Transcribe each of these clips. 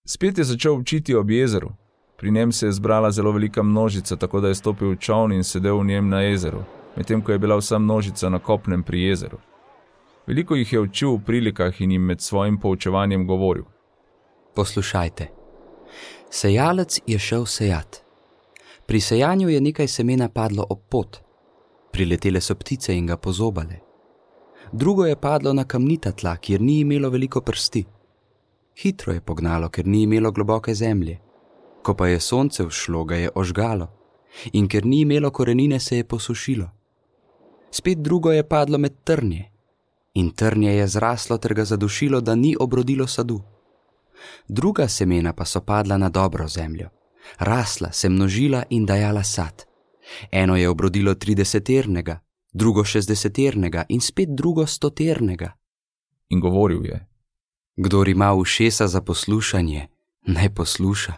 Spet je začel učiti ob jezeru. Pri njem se je zbrala zelo velika množica, tako da je stopil v čoln in sedel v njem na jezeru, medtem ko je bila vsa množica na kopnem pri jezeru. Veliko jih je učil v prilikah in jim med svojim poučevanjem govoril. Poslušajte. Sejalec je šel sejat. Pri sejanju je nekaj semena padlo ob pot. Priletele so ptice in ga pozobale. Drugo je padlo na kamnita tla, kjer ni imelo veliko prsti. Hitro je pognalo, ker ni imelo globoke zemlje. Ko pa je sonce vzšlo, ga je ožgalo. In ker ni imelo korenine, se je posušilo. Spet drugo je padlo med trnje. In trnje je zraslo ter ga zadušilo, da ni obrodilo sadu. Druga semena pa so padla na dobro zemljo. Rasla, se množila in dajala sad. Eno je obrodilo 30-ternega, drugo 60-ternega in spet drugo 100-ternega. In govoril je. Kdor ima ušesa za poslušanje, naj posluša.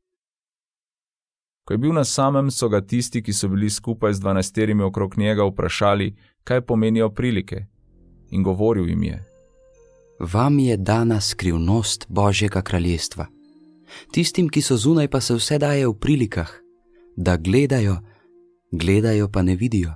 Ko je bil na samem, so ga tisti, ki so bili skupaj z 12 okrog njega, vprašali, kaj pomenijo prilike. In govoril jim je. Vam je dana skrivnost Božjega kraljestva. Tistim, ki so zunaj, pa se vse daje v prilikah, da gledajo pa ne vidijo.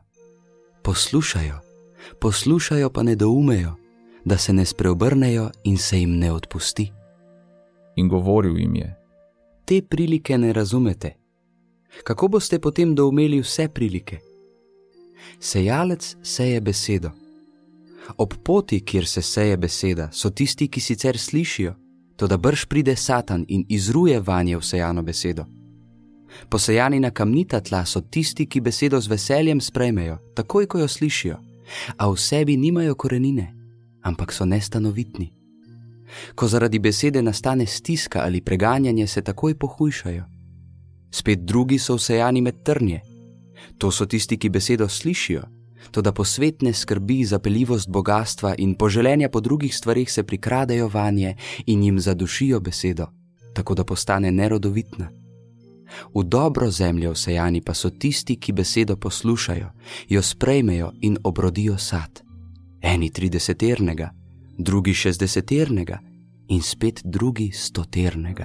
Poslušajo pa ne doumejo, da se ne spreobrnejo in se jim ne odpusti. In govoril jim je. Te prilike ne razumete. Kako boste potem doumeli vse prilike? Sejalec seje besedo. Ob poti, kjer se seje beseda, so tisti, ki sicer slišijo, toda brž pride Satan in izruje vanje vsejano besedo. Posejani na kamnita tla so tisti, ki besedo z veseljem sprejmejo, takoj ko jo slišijo, a v sebi nimajo korenine, ampak so nestanovitni. Ko zaradi besede nastane stiska ali preganjanje, se takoj pohujšajo. Spet drugi so vsejani med trnje. To so tisti, ki besedo slišijo, toda posvetne skrbi, zapeljivost bogastva in poželenja po drugih stvareh se prikradejo vanje in jim zadušijo besedo, tako da postane nerodovitna. V dobro zemljo vsejani pa so tisti, ki besedo poslušajo, jo sprejmejo in obrodijo sad. Eni 30-ternega, drugi 60-ternega in spet drugi 100-ternega.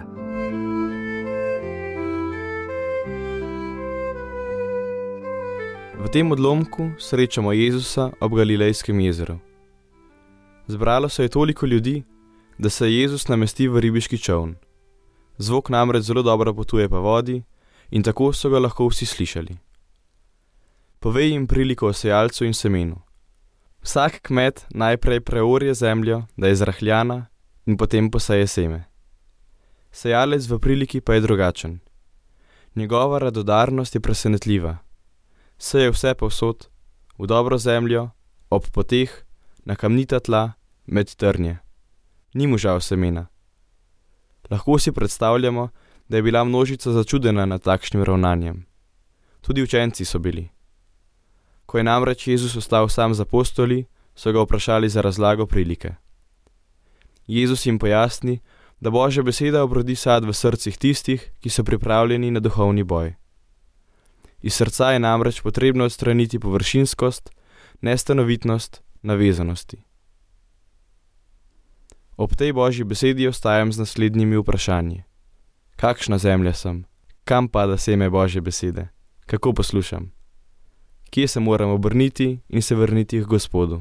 V tem odlomku srečamo Jezusa ob Galilejskem jezeru. Zbralo se je toliko ljudi, da se Jezus namesti v ribiški čoln. Zvok namreč zelo dobro potuje po vodi in tako so ga lahko vsi slišali. Povej jim priliko o sejalcu in semenu. Vsak kmet najprej preorje zemljo, da je zrahljana, in potem poseje seme. Sejalec v priliki pa je drugačen. Njegova radodarnost je presenetljiva. Seje vse povsod, v dobro zemljo, ob poteh, na kamnita tla, med trnje. Ni mu žal semena. Lahko si predstavljamo, da je bila množica začudena nad takšnim ravnanjem. Tudi učenci so bili. Ko je namreč Jezus ostal sam z apostoli, so ga vprašali za razlago prilike. Jezus jim pojasni, da Božja beseda obrodi sad v srcih tistih, ki so pripravljeni na duhovni boj. Iz srca je namreč potrebno odstraniti površinskost, nestanovitnost, navezanosti. Ob tej Božji besedi ostajam z naslednjimi vprašanji. Kakšna zemlja sem? Kam pada seme Božje besede? Kako poslušam? Kje se moram obrniti in se vrniti k Gospodu?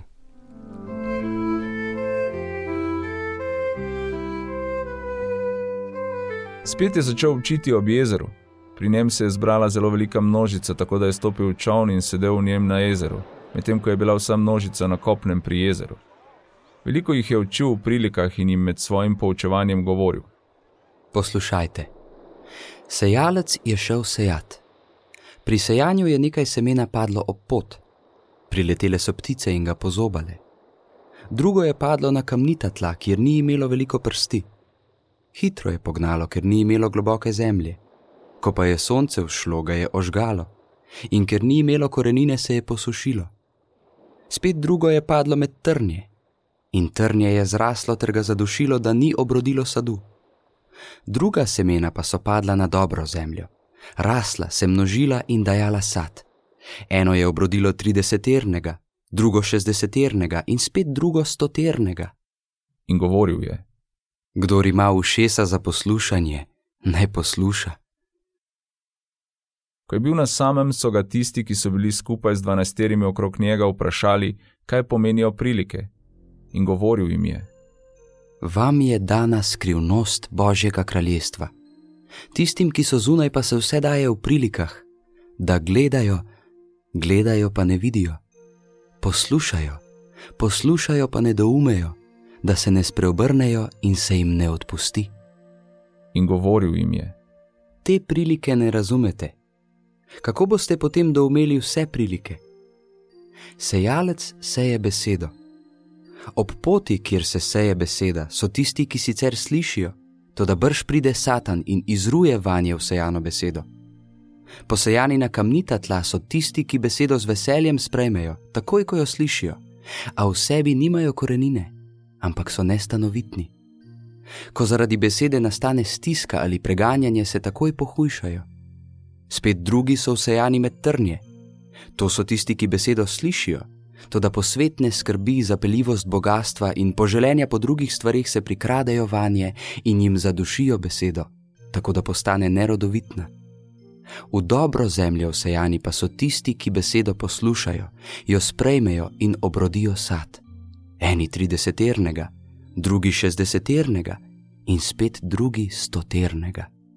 Spet je začel učiti ob jezeru. Pri njem se je zbrala zelo velika množica, tako da je stopil v čoln in sedel v njem na jezeru, medtem ko je bila vsa množica na kopnem pri jezeru. Veliko jih je učil v prilikah in jim med svojim poučevanjem govoril. Poslušajte. Sejalec je šel sejat. Pri sejanju je nekaj semena padlo ob pot. Priletele so ptice in ga pozobale. Drugo je padlo na kamnita tla, kjer ni imelo veliko prsti. Hitro je pognalo, ker ni imelo globoke zemlje. Ko pa je sonce vzšlo, ga je ožgalo. In ker ni imelo korenine, se je posušilo. Spet drugo je padlo med trnje. In trnje je zraslo ter ga zadušilo, da ni obrodilo sadu. Druga semena pa so padla na dobro zemljo. Rasla, se množila in dajala sad. Eno je obrodilo 30-ternega, drugo 60-ternega in spet drugo 100-ternega. In govoril je. Kdor ima ušesa za poslušanje, naj posluša. Ko je bil na samem, so ga tisti, ki so bili skupaj z 12 okrog njega, vprašali, kaj pomenijo prilike, in govoril jim je: Vam je dana skrivnost Božjega kraljestva. Tistim, ki so zunaj, pa se vse daje v prilikah, da gledajo, gledajo pa ne vidijo, poslušajo, poslušajo pa ne doumejo, da se ne spreobrnejo in se jim ne odpusti. In govoril jim je: Te prilike ne razumete. Kako boste potem doumeli vse prilike? Sejalec seje besedo. Ob poti, kjer se seje beseda, so tisti, ki sicer slišijo, toda brž pride Satan in izruje vanje vsejano besedo. Posejani na kamnita tla so tisti, ki besedo z veseljem sprejmejo, takoj ko jo slišijo, a v sebi nimajo korenine, ampak so nestanovitni. Ko zaradi besede nastane stiska ali preganjanje, se takoj pohujšajo. Spet drugi so vsejani med trnje. To so tisti, ki besedo slišijo, toda posvetne skrbi, zapeljivost bogastva in poželenja po drugih stvareh se prikradejo vanje in jim zadušijo besedo, tako da postane nerodovitna. V dobro zemljo vsejani pa so tisti, ki besedo poslušajo, jo sprejmejo in obrodijo sad. Eni 30-ernega, drugi 60-ernega in spet drugi 100-ernega.